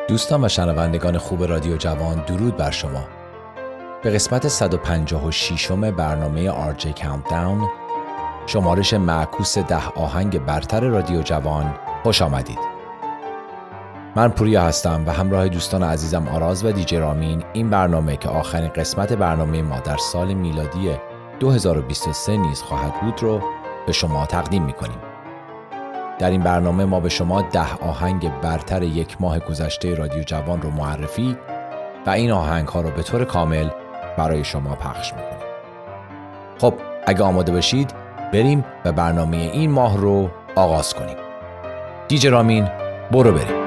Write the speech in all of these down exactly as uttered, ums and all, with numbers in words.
دوستان و شنوندگان خوب رادیو جوان، درود بر شما. به قسمت صد و پنجاه و شش برنامه آر جی کانتداون، شمارش معکوس ده آهنگ برتر رادیو جوان، خوش آمدید. من پوریا هستم و همراه دوستان عزیزم آراز و دیجی رامین این برنامه که آخرین قسمت برنامه ما در سال میلادی دو هزار و بیست و سه نیز خواهد بود رو به شما تقدیم می‌کنیم. در این برنامه ما به شما ده آهنگ برتر یک ماه گذشته رادیو جوان رو معرفی و این آهنگ ها رو به طور کامل برای شما پخش میکنیم. خب اگه آماده باشید بریم و برنامه این ماه رو آغاز کنیم. دیجی رامین برو بریم.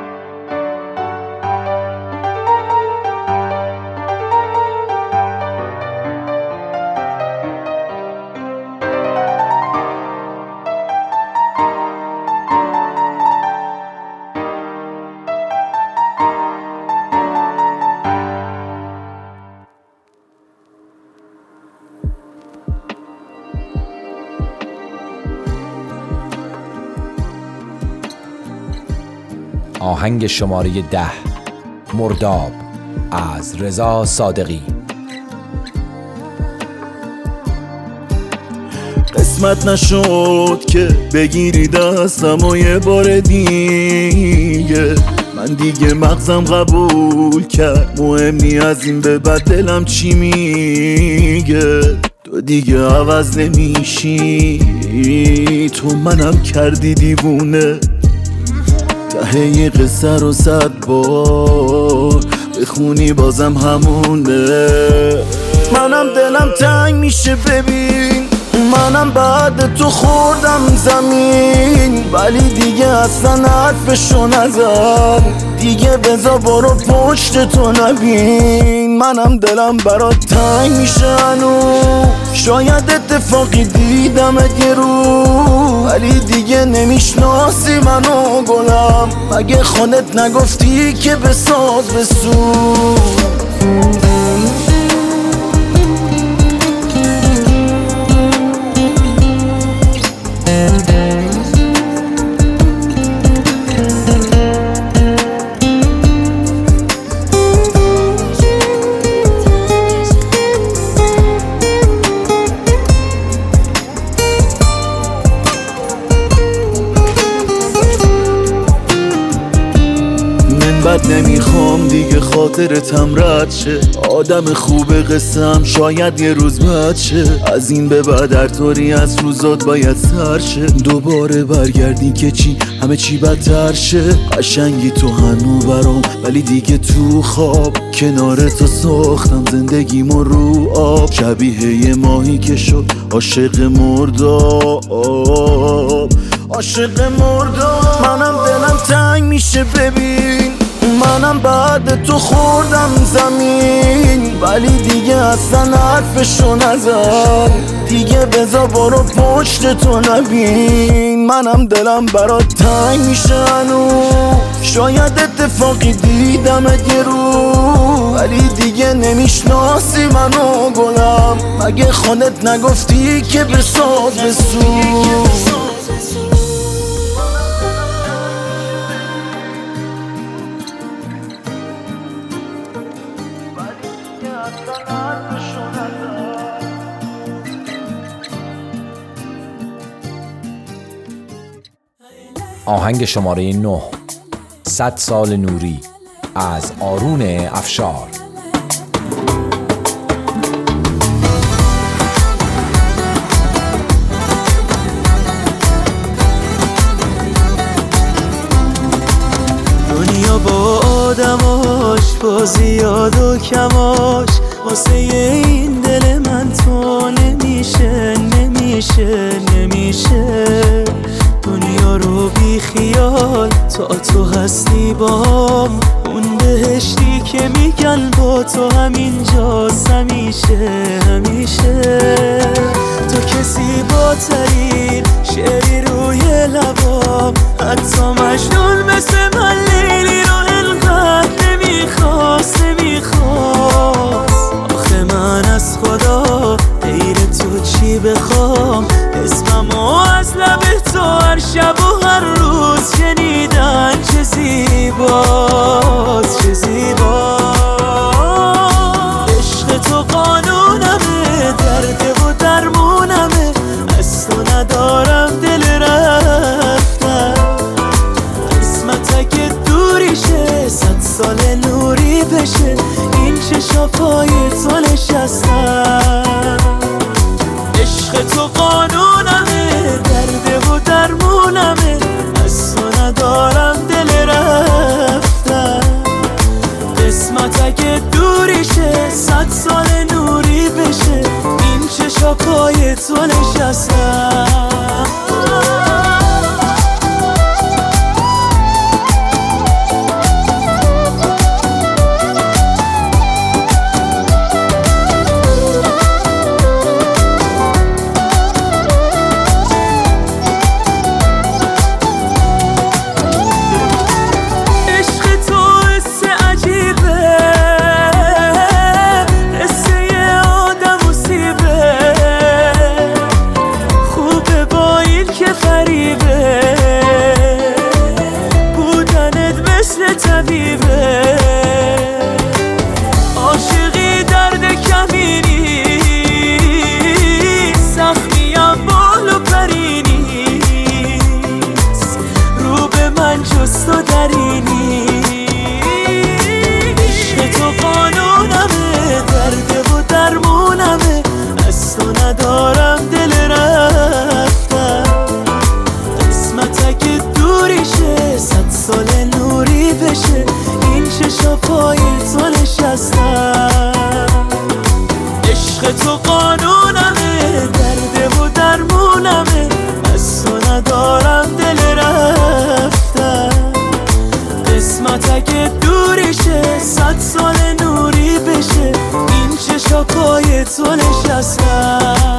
آهنگ شماره ده، مرداب از رضا صادقی. قسمت نشد که بگیری دستم و یه بار دیگه، من دیگه مغزم قبول کرد مهمی از این به بعد دلم چی میگه. تو دیگه عوض نمیشی، تو منم کردی دیوونه. ته یه قصه رو صد بار بخونی بازم همونه. منم دلم تنگ میشه ببین، منم بعد تو خوردم زمین، ولی دیگه اصلا حرفشو نزن، دیگه بذار برو پشت تو نبین. منم دلم برات تنگ میشه هنوز، شاید اتفاقی دیدم یه رو، ولی دیگه نمیشناسی منو گلم، مگه خودت نگفتی که بساز بسو. بد نمیخوام دیگه خاطرتم رد شه، آدم خوب قصم شاید یه روز بد شه، از این به بعد هر طوری از روزات باید سر شه، دوباره برگردی که چی همه چی بدتر شه. قشنگی تو هنو برام، ولی دیگه تو خواب کنار تو ساختم زندگیمو رو آب، شبیه یه ماهی که شد عاشق مرداب، عاشق مرداب. منم دلم تنگ میشه ببین، منم بعد تو خوردم زمین، ولی دیگه اصلا حرفشو نزن، دیگه بذار برو پشت تو نبین. منم دلم برات تنگ میشه هنوز، شاید اتفاقی دیدم یه رو، ولی دیگه نمیشناسی منو گلم، مگه خودت نگفتی که بساز بسو. آهنگ شماره نه، صد سال نوری از آرون افشار. دنیا با آدماش، با زیاد و کماش، واسه این دل من تو نمیشه نمیشه نمیشه. دنیا رو بی خیال تا تو هستی بام، اون بهشتی که میگن با تو همینجاست همیشه همیشه. تو کسی با ترین شعری روی لبام، حتی مجنون مثل من لیلی رو انقدر نمیخواست نمیخواست. آخه من از خدا غیر تو چی بخوام، اسممو از لب تو هر شب و هر روز شنیدن چه زیباست سال نوری بشه این چشا پای تو نشستم. عشق تو قانونمه، درد و درمونمه، از تو ندارم دل رفتن. قسمت اگه دوریشه صد سال نوری بشه این چشا پای تو نشستم. عاشقی درد کمینی، سختیم بال و پرینی، رو به من جز تو درینی. عشق تو قانونمه، درد و درمونمه، از تو ندارم دل رفتن. قسمت اگه دوریشه صد سال نوری بشه این چشا پای تو نشستم. عشق تو قانونمه، درد و درمونمه، از تو ندارم دل رفتن. قسمت اگه دوریشه صد سال نوری بشه این چشا پای تو نشستم.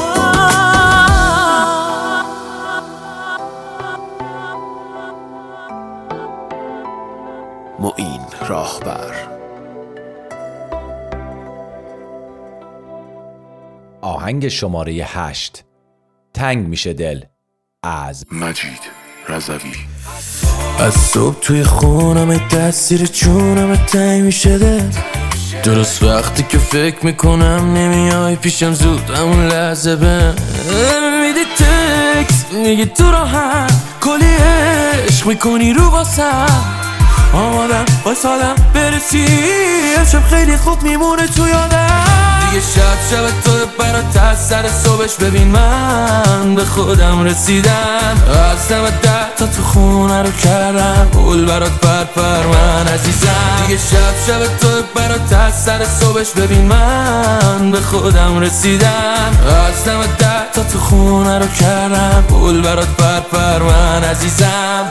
معین راهبر. آهنگ شماره هشت، تنگ میشه دل، از مجید رضوی. از صبح توی خونم تاثیر چونم تنگ میشه دل، درست وقتی که فکر میکنم نمیای پیشم زود همون لحظه بهم میدی تکس، میگی تو راحت کلی عشق میکنی رو واسم، آمادم واسادم برسی امشب خیلی خوب میمونه تو یادم. دیگه شب شب تو برات از سر صبحش ببین من به خودم رسیدم. از دم ده تا تو خونه رو کردم پول برات پر پر من عزیزم. دیگه شب شب تو برات از سر صبحش ببین من به خودم رسیدم. از دم ده تا تو خونه رو کردم پول برات پر پر من عزیزم.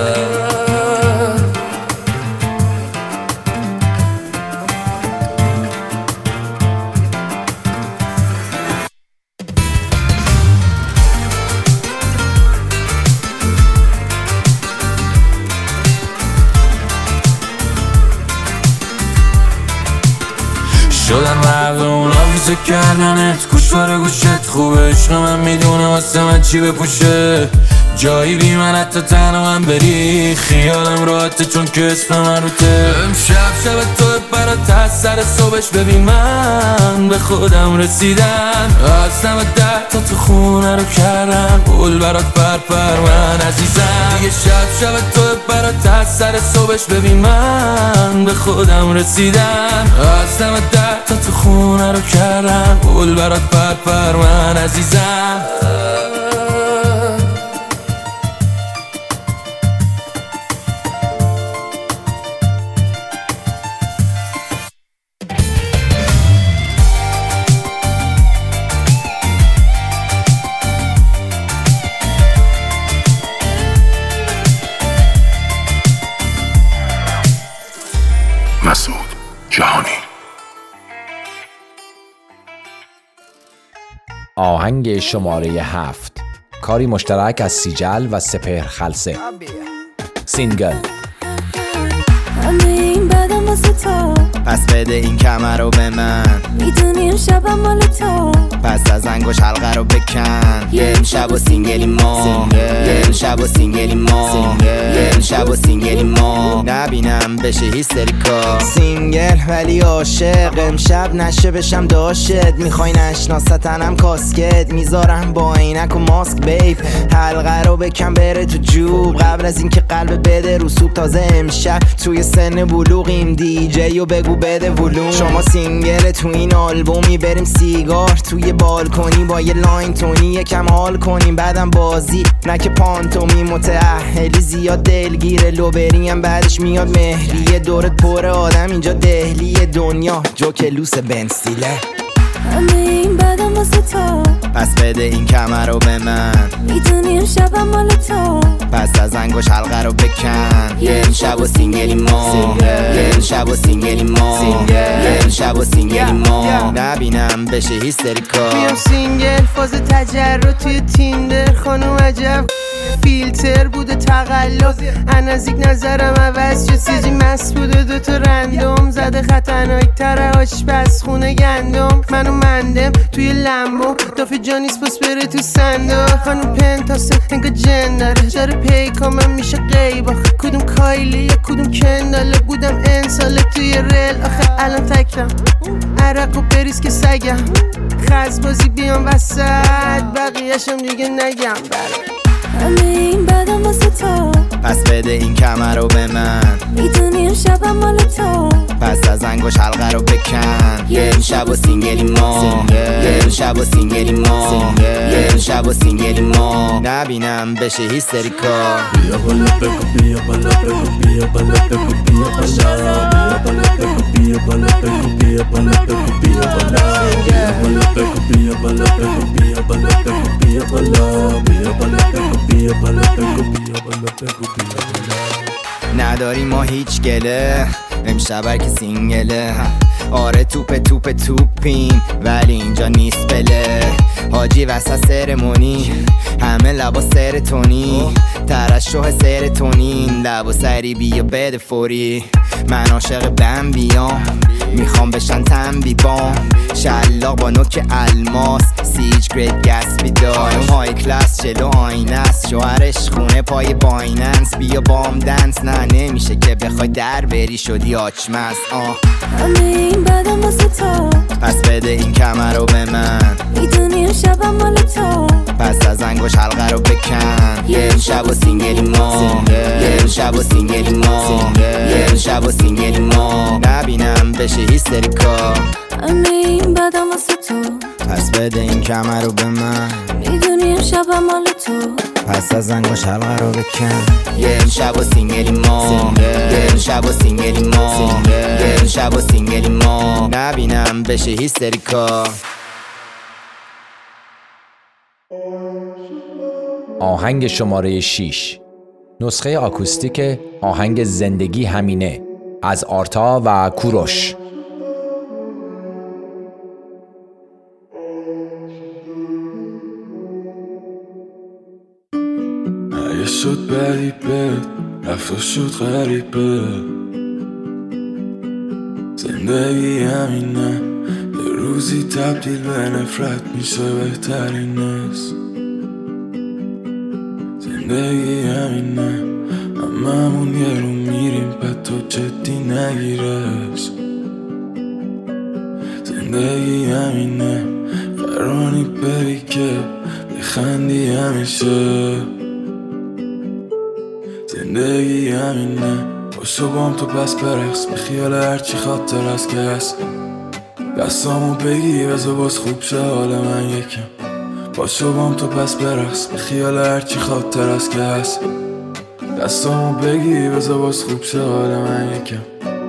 شدن مردم اونا ویزه کردنت، گوشوار گوشت خوبه، عشق من میدونه واسه من چی بپوشه. جایی بی من حتی تنها من بری خیالم راحته چون که اسم من روته. امشب شب تو برات از سر صبحش ببین من به خودم رسیدم. از دم ده تا تو خونه رو کردم پول برات پر پر من عزیزم. دیگه شب شب تو برات از سر صبحش ببین من به خودم رسیدم. از دم ده تا تو خونه رو کردم پول برات پر پر من عزیزم. مسعود جهانی. آهنگ شماره هفت، کاری مشترک از سیجل و سپهر خلصه. سینگل. همه این بدم واسه تو، پس بده این کمر رو به من، میدونی امشبم مال تو، پس از انگوش حلقه رو بکن. یه امشب و سینگلی ما، یه امشب و سینگلی ما، یه امشب و سینگلی ما. نبینم نبینم بشه هیستریکا. سینگل ولی عاشق، امشب نشه بشم داشت. میخوای نشناستنم کاسکت، میذارم با عینک و ماسک بیب. حلقه رو بکن بره تو جوب قبل از اینکه قلب بده رو سوب. تازه امشب توی سن بلوغیم، دی جی و بگو بده ولوم. شما سینگل تو این آلبومی، بریم سیگار توی بالکنی با یه لاین تونی یکم حال کنیم. بعدم بازی نه که پانتومی، متأهلی زیاد دلگیره. لوبریم بعدش میاد مهریه، دورت پر آدم اینجا دهلی دنیا جوکلوس بنسیله. همه این بدم واسه تو، پس بده این کمر رو به من. میدونیم شبم مال تو، پس از انگوش حلقه رو بکن. یه امشب و سینگلی ما، یه امشب و سینگلی ما، یه امشب و سینگلی ما. نبینم بشه هیستریکا. میام سینگل فاز تجرد توی تیندر. خانم عجب فیلتر بوده تقلب، نزدیک نظرم عوض شد. سیجی مست بوده دوتا رندوم زده، خطرناک تره آشپز خونه گندم. منو مندم توی لمبو دافه جانیس پس بره تو صندوق. خانم پنتاسه انگا جن داره، جاره پیکامم میشه قیبا. کدوم کایلی یا کدوم کنداله، بودم انساله توی ریل. آخه الان تکم عرق و بریز که سگم، خزبازی بیام وسط بقیهشم دیگه نگم. برای همه این بدم واسه تو، پس بده این کمر رو به من. میدونیم شبم مال تو، پس از انگوش حلقه رو بکن. یه امشب و سینگلی ما، یه امشب و سینگلی ما، یه امشب و سینگلی ما. نبینم بشه هیستریکا. بیا بالا بگو، بیا بالا بگو، بیا بالا بگو، بیا بالا. بیا بالا بگو، بیا بالا بگو، بیا بالا بگو، بیا بالا. بیا بالا بگو، بیا بالا بگو، بیا بالا بگو، بیا بالا. بیا بالا بگو، بیا بالا بگو، بیا بالا بگو، بیا بالا. نداری ما هیچ گله، امشب هر که سینگله. آره توپ توپ توپیم ولی اینجا نیست بله. حاجی وسط سرمونی همه لبا سرتونی، ترشح سرتونین. لبا سری بیا بده فوری. من عاشق بمبیام، میخوام بشن تنبی بام. شلاق با نوک الماس، سیج گرید گسبی دارم. های کلاس جلو آینه است، شوهرش خونه پای بایننس. بیا بام دنس، نه نمیشه که بخوای در بری شدی آچمز. آه همه این بدم واسه تو، پس بده این کمر رو به من. میدونیم شبم مال تو، پس از انگوش حلقه رو بکن. یه امشب و سینگلی ما، یه امشب و سینگلی ما، یه امشب و سینگلی ما. نبینم بشه هیستریکا. همه این بدم واسه تو، پس بده این کمر رو به من. میدونیم شبم مال تو، پس از انگوش حلقه رو بکن. یه امشب و سینگلی ما، یه امشب و سینگلی ما، یه امشب و سینگلی ما. نبینم بشه هیستریکا. آهنگ شماره شش، نسخه آکوستیک آهنگ زندگی همینه از آرتا و کوروش. اگه شد غریبه رفت و شد غریبه، زندگی همینه یه روزی تبدیل به نفرت میشه بهترین است. زندگی همینه هممون یه رو میریم بعد تو جدی نگیرش. زندگی همینه قرانی بری که بخندی همیشه. زندگی همینه باشو بام تو پس برقص به خیال هرچی خاطر هست که هست. دستامو بگی بذار باز خوب شه حال من یکم. باشو بام تو پس برقص به خیال هرچی خاطر هست که هست. دستامو بگی بذار باز خوب شه حال من یکم.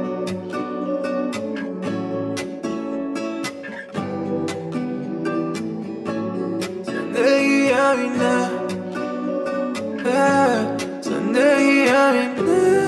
زندگی همینه، زندگی همینه.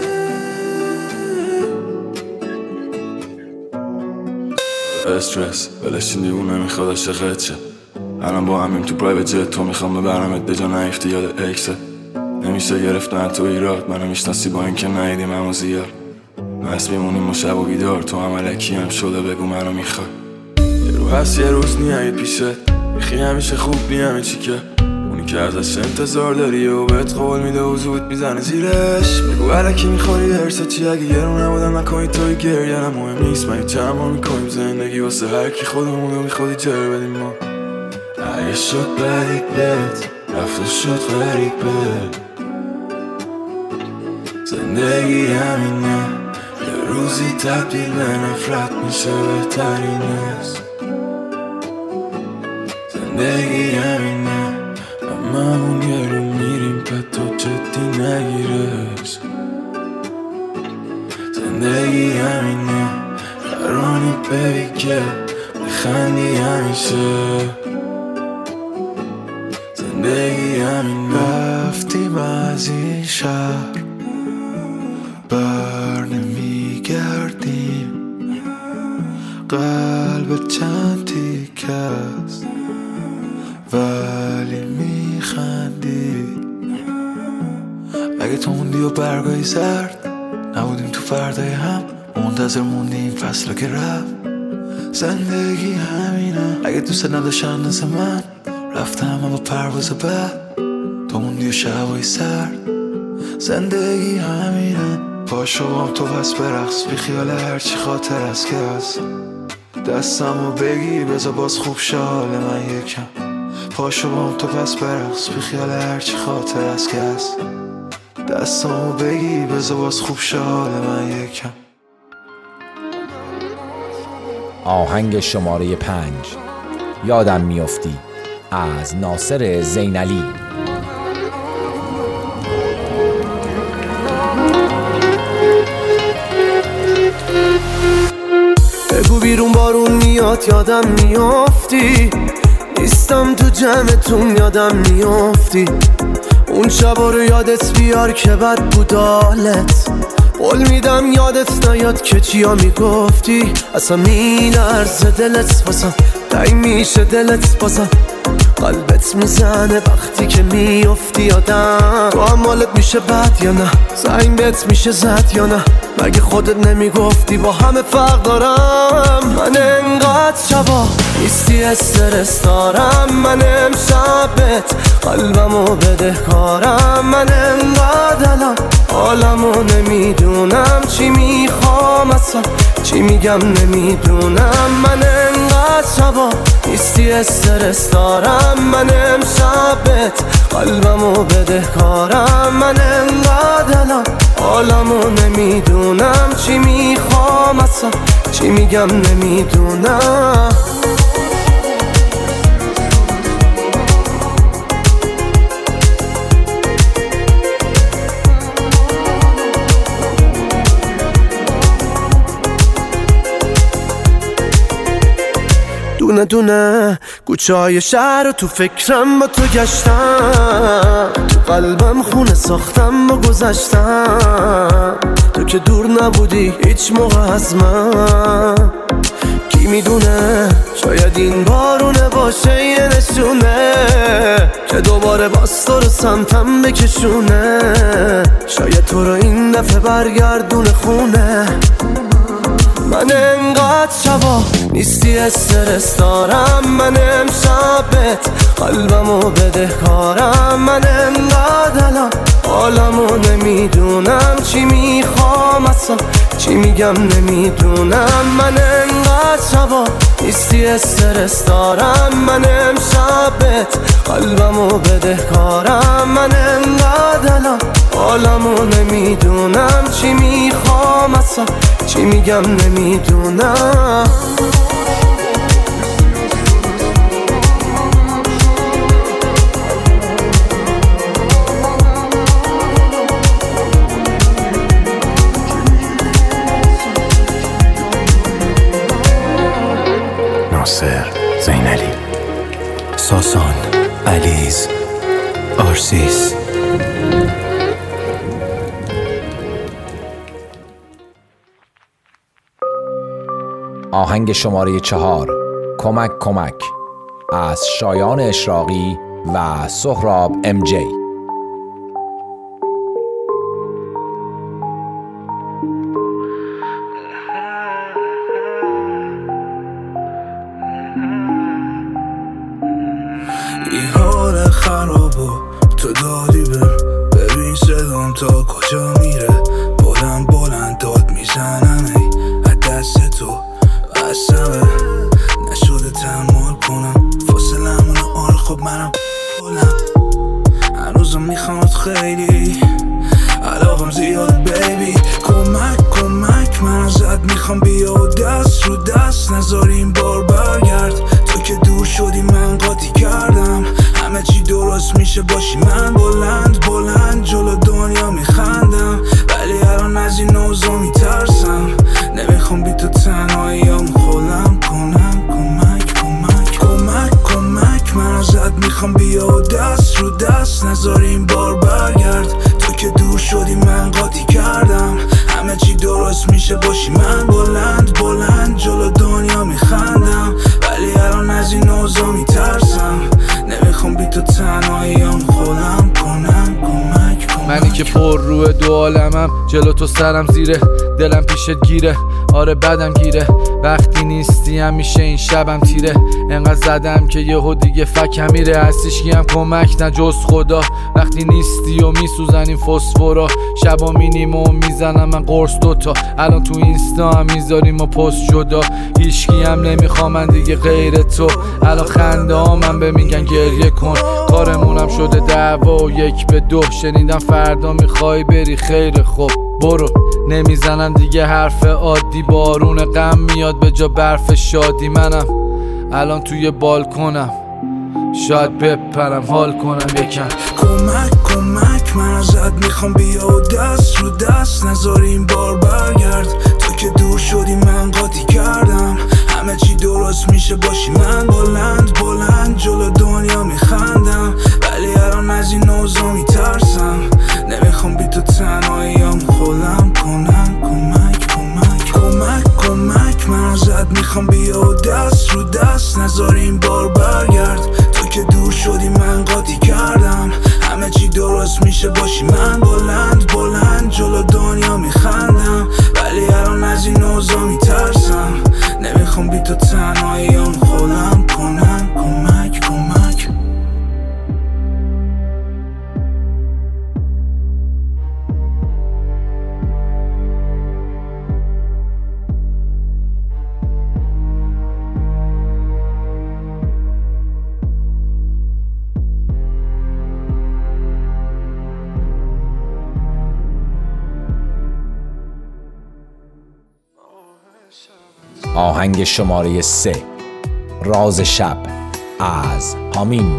استرس بلشی دیوونه میخواد عاشقت شه. الان با همیم تو پرایوت جت، تو میخوام ببرمت به جا نیفتی یاد اکست. نمیشه گرفتن تو ایراد، منو میشناسی با اینکه ندیدیم اما زیاد. مست میمونیم و شب و بیدار، تو هم علکی هم شده بگو منو میخوای. یه رو هست یه روز نیایی پیشت، میخی همیشه خوب نی همه چی که اونی اونی که ازش انتظار داری و بهت قول میده و زود میزنه زیرش. میگو علکی میخوری درست چی اگه گرون نبودم نکنی توی گریه نه مهم نیست من چند ما میکنیم زندگی واسه هر کی خودمونو میخوادی جر بدیم ما. اگه شد بدیک بهت رفت شد غریب بهت زندگی همینه یه روزی تبدیل به نفرت میشه بهترین است. زندگی همینه هممون یه رو میریم پتا جدی نگیرش. زندگی همینه قرانی ببی که بخندی همیشه. زندگی همینه رفتیم از این شهر بر نمیگردیم قلب چند تیکه است ولی میخندی. اگه تو موندی و برگای زرد نبودیم تو فردای هم منتظر موندیم فصل که رفت. زندگی همینه اگه دوست نداشتن مثل من رفتم با پرواز بعد تو موندی و شبای سرد. زندگی همینه پاشو بام تو پس برقص بی خیال هرچی خاطر است که هست. دستمو بگی بذار باز خوب شال من یکم. پاشو بام تو پس برقص بی خیال هرچی خاطر است که هست. دستمو بگی بذار باز خوب شال من یکم. آهنگ شماره پنج یادم میافتی از ناصر زینعلی. بگو بیرون بارون میاد یادم میافتی نیستم تو جمعتون یادم میافتی. اون شبا رو یادت بیار که بد بود حالت. قول میدم یادت نیاد که چیا میگفتی. اصلا میلرزه دلت بازم تنگ میشه دلت بازم قلبت میزنه وقتی که میافتی یادم. تو هم حالت میشه بد یا نه زنگ بهت میشه زد یا نه مگه خودت نمیگفتی با همه فرق دارم. من انقدر شبا نیستی استرس دارم. من امشبت قلبمو بده کارم. من انقدر الان حالمو نمیدونم چی میخوام اصلا چی میگم نمیدونم. من انقدر شبا نیستی استرس دارم. من امشبت قلبمو بده کارم. من انقدر الان حالمو نمیدونم چی میخوام اصلا چی میگم نمیدونم. دونه دونه کوچه های شهر تو فکرم با تو گشتم. تو قلبم خونه ساختم و گذشتم. تو که دور نبودی هیچ موقع از من. کی میدونه شاید این بارونه باشه یه نشونه که دوباره باز تو رو سمتم بکشونه. شاید تو رو این دفعه برگردونه خونه. من انقدر شبا نیستی استرس دارم. من امشبت قلبمو بده کارم. من انقدر الان حالمو نمیدونم چی میخوام اصلا چی میگم نمیدونم. من انقدر شبا نیستی استرس دارم. من امشبت قلبمو بده کارم. من انقدر الان حالمو نمیدونم چی میخوام اصلا چی میگم نمیدونم. ناصر زینعلی، ساسان، علیز، آرسیس. آهنگ شماره چهار کمک کمک از شایان اشراقی و سهراب ام جی. خراب و تو دادی بهم. ببین صدام تا کجا میره، بلند بلند داد میزنم ای از دست تو بستمه، نشده تحمل کنم فاصله مونه. آره خب منم بلند هنوزم میخواد خیلی علاقم زیاد بیبی. کمک کمک من ازت میخوام بیا و دست رو دست نذاری این بار برگرد. تو که دور شدی من قاطی کردم، همه چی درست میشه باشی من بلند بلند جلو دنیا میخندم، ولی الان از این اوضاع میترسم. نمیخوام بی تو تنهاییام خودم کنم. کمک کمک کمک کمک من ازت میخوام بیا و دست رو دست نذاری این بار برگرد. تو که دور شدی من قاطی کردم، همه چی درست میشه باشی من بلند بلند جلو دنیا میخندم، ولی الان از این اوضاع میترسم. نمیخوام بی تو تنهاییام خودم کنم. کمک کمک منی که پر روی دو عالمم، جلو تو سرم زیره، دلم پیشت گیره. آره بدم گیره وقتی نیستی، همیشه این شبم تیره. انقدر زدم که یهو دیگه فکم میره، هستیش کیم کمک نه جز خدا. وقتی نیستی و میسوزن این فسفورا، شبا مینیم و میزنم من قرص دوتا. الان تو اینستا هم میذاریم و پست جدا، هیچکی هم نمیخوام من دیگه غیر تو. الان خنده ها من به میگن گریه کن، کارمونم شده دعوا و یک به دو. شنیدم فردا میخوای بری، خیر خوب برو. نمیزنن دیگه حرف عادی، بارون غم میاد به جا برف شادی. منم الان توی بالکنم، شاید بپرم حال کنم یکم. کمک کمک من ازت میخوام بیا و دست رو دست نذاری این بار برگرد. تو که دور شدی من قاطی کردم، همه چی درست میشه باشی من بلند بلند جلو دنیا میخندم، ولی الان از این اوضاع میترسم. نمیخوام بی تو تنهاییام خودم کنم. کمک کمک کمک کمک من ازت میخوام بیا و دست رو دست نذاری این بار برگرد. تو که دور شدی من قاطی کردم، همه چی درست میشه باشی من بلند بلند جلو دنیا میخندم، ولی الان از این اوضاع میترسم. نمیخوام بی تو تنهاییام خودم کنم. کمک کمک آهنگ شماره سه، راز شب از حمیم.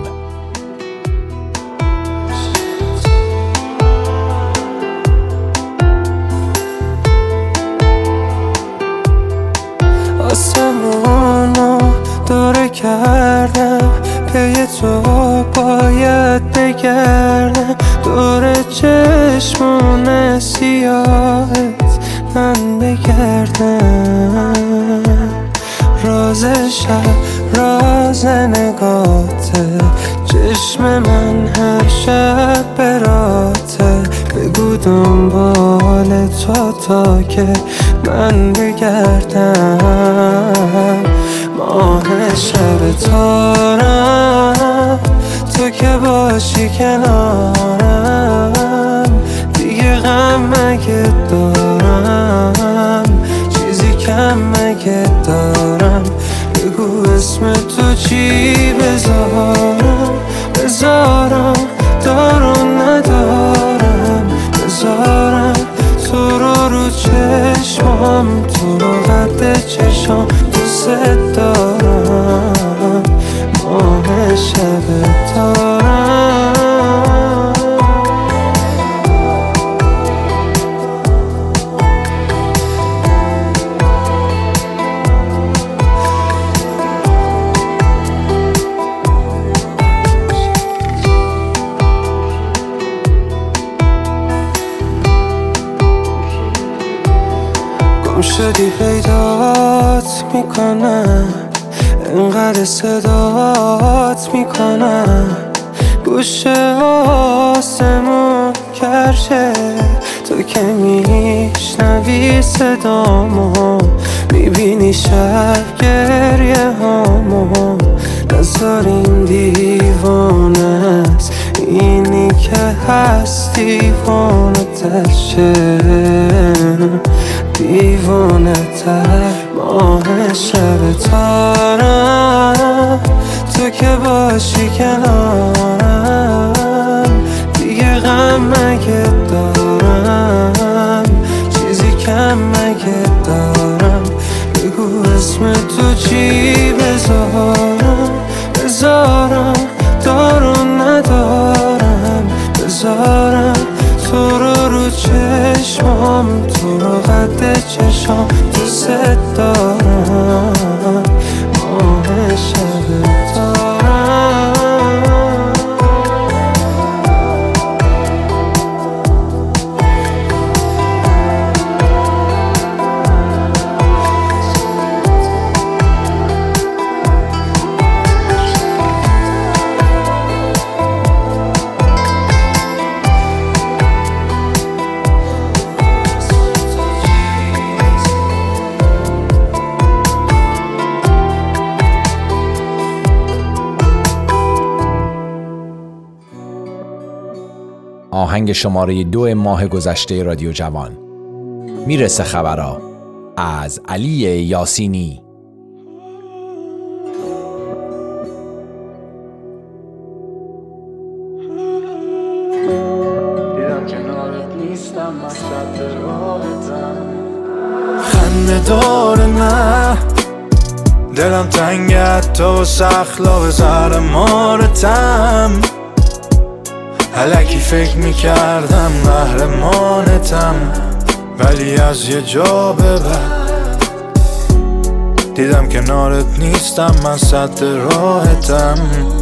آسمونو دوره کردم، پی تو باید بگردم. دور چشمون سیاهت من بگردم. راز شب راز نگاته، چشم من هر شب براته. بگو دنبال تو تا که من بگردم. ماه شب تارم، تو که باشی کنارم. دیگه غم مگه دارم، چیزی کم مگه دارم. بگو اسم تو چی بذارم، بذارم دارم ندارم. بذارم تو رو رو چشمام، تو رو قد چشم دوست دارم. ماه شب تارم. گم شدی پیدات میکنم، انقدر صدات میکنم. گوشه آسمون کرشه، تو که میشنوی صدامو. میبینی شب گریه هامو، نذار این دیوانه هست دیوانه تشه، دیوانه تر ماه شب تارم، تو که باشی کنارم دیگه غم مگه دارم، چیزی کم مگه دارم، بگو اسم تو چی بذارم، بذارم دارو ندارم، بذارم تو رو رو چشمام، تو رو قد چشم دوست دارم، ماه شب دارم. آهنگ شماره دو ماه گذشته رادیو جوان. میرسه خبرها از علی یاسینی. دیدم کنارت نیستم، من صد راحتم، خنده داره نه دلم تنگت تو سخلا به زهر مارتم، الکی فکر میکردم قهرمانتم، ولی از یه جا به بعد دیدم کنارت نیستم، من صد راحتم.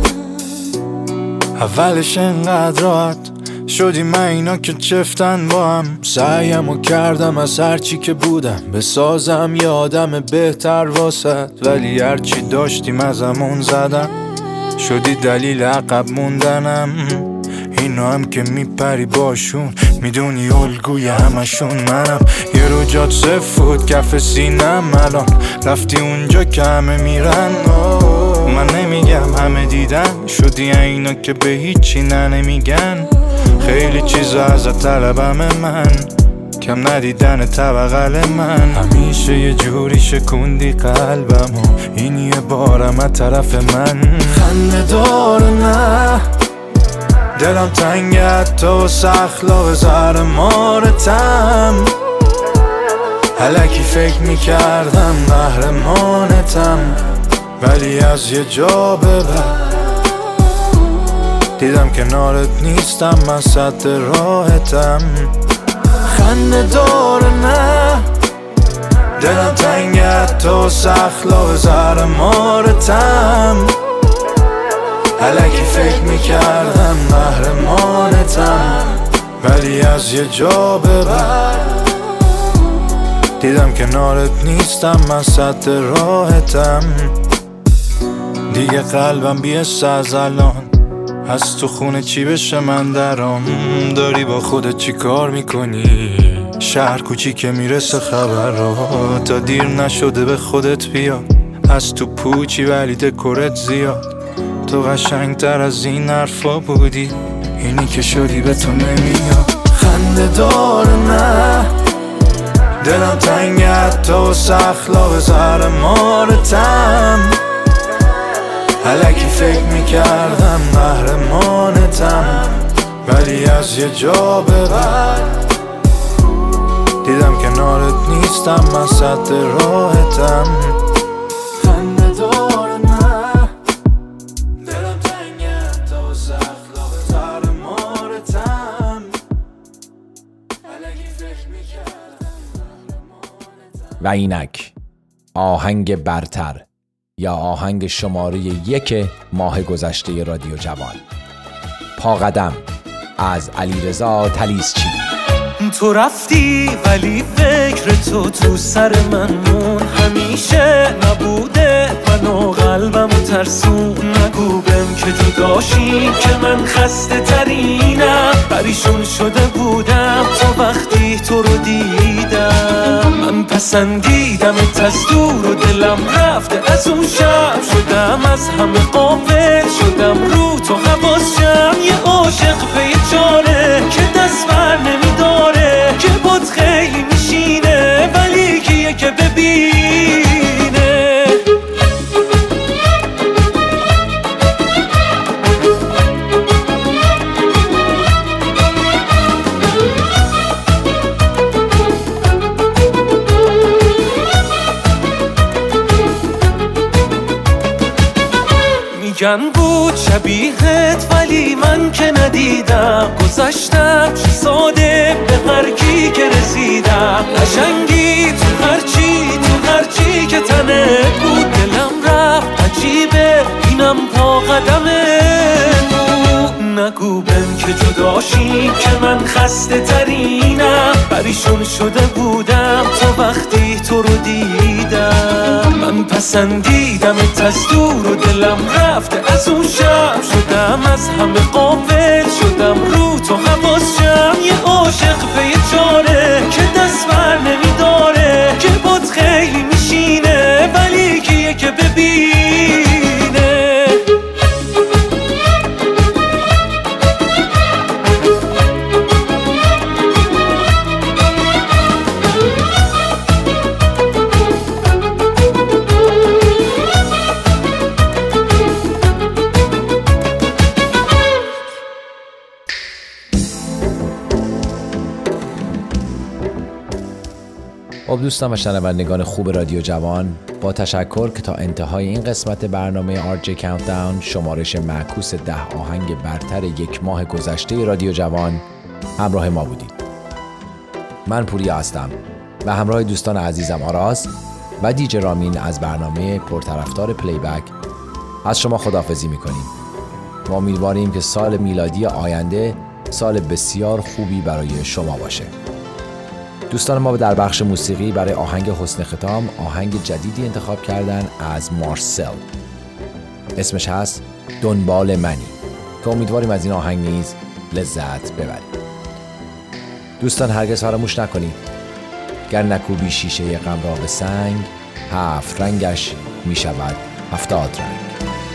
اولش انقدر راحت شدی من اینا که چفتن با هم، سعیمو کردم از هرچی که بودم بسازم یه آدم بهتر واسد، ولی هرچی داشتیم ازمون زدم، شدی دلیل عقب موندنم. اینا هم که میپری باشون میدونی الگوی همشون منم، یه رو جات سفود کف سینم، الان رفتی اونجا که همه میرن. من نمیگم همه دیدن، شدی اینا که به هیچی نه نمیگن، خیلی چیزا ازت طلبم من، کم ندیدن طبقل من، همیشه یه جوری شکوندی قلبم و این یه بارم از طرف من. خنده داره نه دلم تنگت تو سخلا به زهر مارتم، الکی فکر میکردم قهرمانتم، ولی از یه جا به بعد دیدم کنارت نیستم، من صد راحتم. خنده داره نه دلم تنگت تو سخلا به زهر مارتم، الکی فکر میکردم قهرمانتم، ولی از یه جا به بعد دیدم کنارت نیستم، من صد راحتم. دیگه قلبم بیست از الان، از تو خونه چی بشه من درام، داری با خودت چی کار میکنی، شهر کوچیکه میرسه خبر را، تا دیر نشده به خودت بیا، از تو پوچی ولی دکورت زیاد، تو قشنگتر از این حرفا بودی، اینی که شدی به تو نمیاد. خنده داره نه دلم تنگت تو سخلا به زهر مارتم، الکی فکر میکردم قهرمانتم، ولی از یه جا به بعد دیدم کنارت نیستم، من صد راحتم. خنده داره نه دلم تنگت تو سخلا به زهر مارتم، الکی فکر میکردم قهرمانتم. و اینک آهنگ برتر یا آهنگ شماره یک ماه گذشته رادیو جوان. پا قدم از علیرضا طلیسچی. تو رفتی ولی فکر تو تو سر من مون، همیشه نبوده من و قلبم و ترسون، نگو بهم که جداشی که من خسته ترینم، پریشون شده بودم تا وقتی تو رو دیدم، من پسندیدمت از دور و دلم رفته از اون شب. شدم از همه غافل، شدم رو تو حواسم. یه عاشق پی چاره که دست بر نمیداره، که بود خیلی میشینه ولی کیه که ببینه. میگن بود شبیهت ولی من که ندیدم. گذشتم چه ساده به هر کی که رسیدم. قشنگی تو هرچی تو هرچی که تنت بود. دلم رفت عجیبه اینم پا قدمت. نگو بهم که جداشیم که من خسته ترینم. پریشون شده بودم تا وقتی تو رو دیدم. من پسندیدمت از دور و دلم رفته از اون شب. شدم از همه غافل، شدم رو تو حواسم. یه عاشق پی چاره که دست بر نمیداره، که بود خیلی میشینه ولی کیه که ببینه. خب دوستان و شنوندگان خوب رادیو جوان، با تشکر که تا انتهای این قسمت برنامه آر جی کاونتداون، شمارش معکوس ده آهنگ برتر یک ماه گذشته رادیو جوان، همراه ما بودید. من پوریا هستم و همراه دوستان عزیزم آراز و دیجی رامین از برنامه پرطرفدار پلی بک از شما خداحافظی میکنیم. ما امیدواریم که سال میلادی آینده سال بسیار خوبی برای شما باشه. دوستان ما در بخش موسیقی برای آهنگ حسن ختام آهنگ جدیدی انتخاب کردن از مارسل. اسمش هست دنبال منی که امیدواریم از این آهنگ نیز لذت ببرید. دوستان هرگز فراموش نکنید گر نکوبی شیشه غم را به سنگ، هفت رنگش می شود هفتاد رنگ.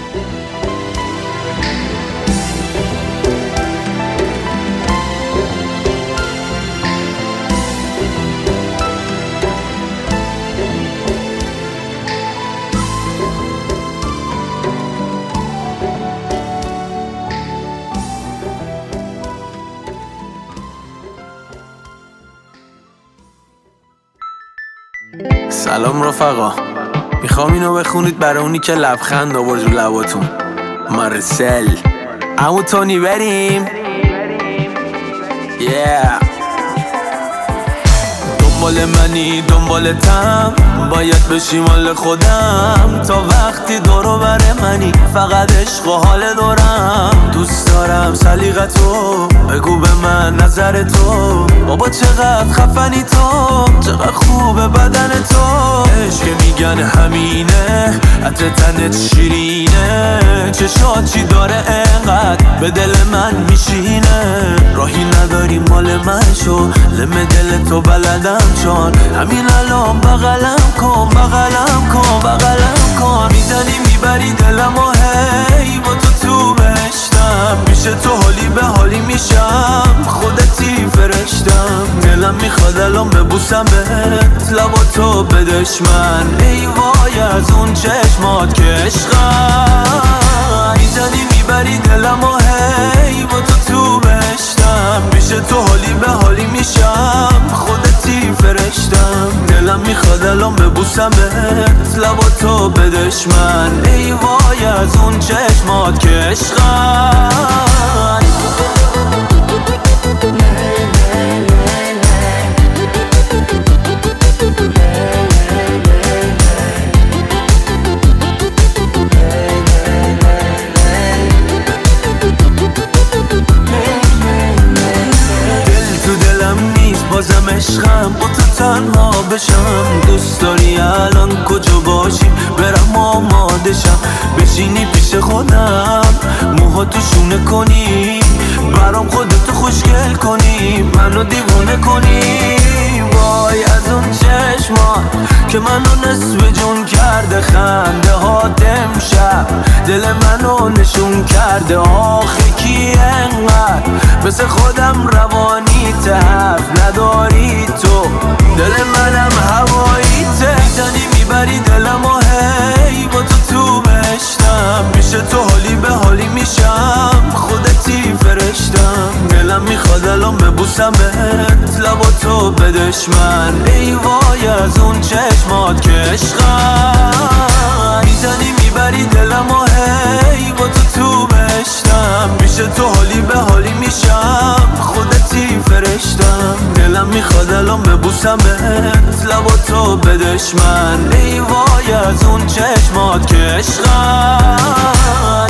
سلام رفقا، میخوام اینو بخونید برای اونی که لبخند آورد رو لباتون. مارسل. عمو تونی بریم. yeah. دنبال منی دنبالتم، باید بشی مال خودم. تا وقتی دورو بر منی فقط عشق و حال دورم. دوست دارم سلیقتو، بگو به من نظر تو. بابا چقدر خفنی تو، چقدر خوبه بدن تو. عشق میگن همینه، عطر تنت شیرینه. چشات چی داره انقدر به دل من میشینه. راهی نداری مال من شو، لم دل تو بلدم چون. همین الان بغلم کن بغلم کن بغلم کن. میزنی میبری دلم و هی با تو تو بهشتم. میشه تو حالی به حالی میشم، خودتی فرشتم. دلم میخواد الان ببوسم بهت، لبا تو به دشمن. ای وای از اون چشمات که عشقم. میزنی میبری دلم و هی با تو تو بهشتم. میشه تو حالی به حالی میشم، خودتی فرشتم. دلم میخواد الان ببوسم بهت، لبا تو به دشمن. ای وای از اون چشمات که عشقم. بازم عشقم با تو تنها بشم. دوست داری الان کجا باشیم، برم آماده شم. بشینی پیش خودم، موها تو شونه کنی. برام خودتو خوشگل کنی، منو دیوونه کنی. وای از اون چشمان که منو نصف جون کرده، خنده ها امشب دل منو نشون کرده. آخه کی انقدر مثل خودم روانی حرف نداری تو، دل منم هواییته. زنی میبری دلم و هی با تو تو بشتم، پیش تو حالی به حالی میشم، خودتی فرشتم. دلم میخواد الان ببوسمت، لبا تو به دشمن. ای وای از اون چشمات که عشقم، میزنی میبری دلم و هی با تو تو بشتم، پیش تو حالی به حالی میشم، خودتی فرشتم. دلم میخواد الان ببوسمت، لبا تو به دشمن. ای وای از اون چشمات که عشقم.